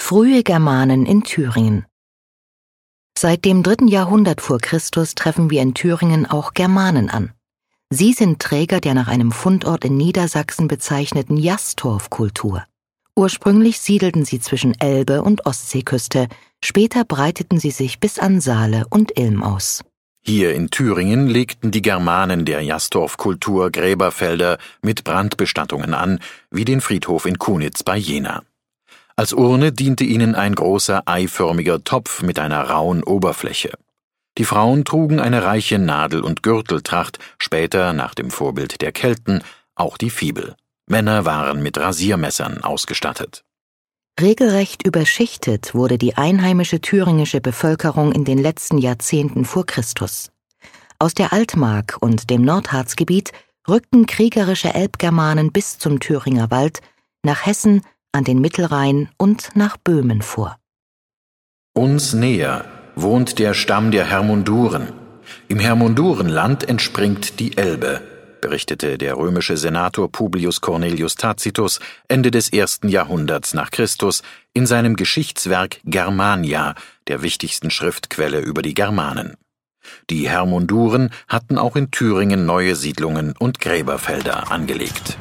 Frühe Germanen in Thüringen. Seit dem 3. Jahrhundert vor Christus treffen wir in Thüringen auch Germanen an. Sie sind Träger der nach einem Fundort in Niedersachsen bezeichneten Jastorf-Kultur. Ursprünglich siedelten sie zwischen Elbe- und Ostseeküste, später breiteten sie sich bis an Saale und Ilm aus. Hier in Thüringen legten die Germanen der Jastorf-Kultur Gräberfelder mit Brandbestattungen an, wie den Friedhof in Kunitz bei Jena. Als Urne diente ihnen ein großer eiförmiger Topf mit einer rauen Oberfläche. Die Frauen trugen eine reiche Nadel- und Gürteltracht, später nach dem Vorbild der Kelten auch die Fibel. Männer waren mit Rasiermessern ausgestattet. Regelrecht überschichtet wurde die einheimische thüringische Bevölkerung in den letzten Jahrzehnten vor Christus. Aus der Altmark und dem Nordharzgebiet rückten kriegerische Elbgermanen bis zum Thüringer Wald, nach Hessen, an den Mittelrhein und nach Böhmen vor. Uns näher wohnt der Stamm der Hermunduren. Im Hermundurenland entspringt die Elbe, berichtete der römische Senator Publius Cornelius Tacitus Ende des 1. Jahrhunderts nach Christus in seinem Geschichtswerk Germania, der wichtigsten Schriftquelle über die Germanen. Die Hermunduren hatten auch in Thüringen neue Siedlungen und Gräberfelder angelegt.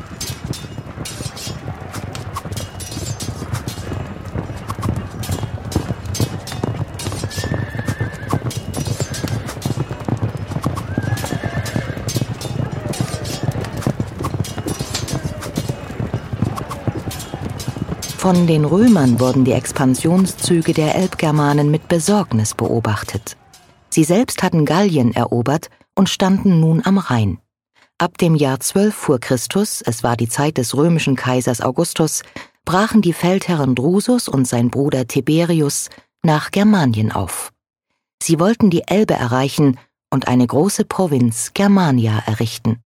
Von den Römern wurden die Expansionszüge der Elbgermanen mit Besorgnis beobachtet. Sie selbst hatten Gallien erobert und standen nun am Rhein. Ab dem Jahr 12 vor Christus, es war die Zeit des römischen Kaisers Augustus, brachen die Feldherren Drusus und sein Bruder Tiberius nach Germanien auf. Sie wollten die Elbe erreichen und eine große Provinz Germania errichten.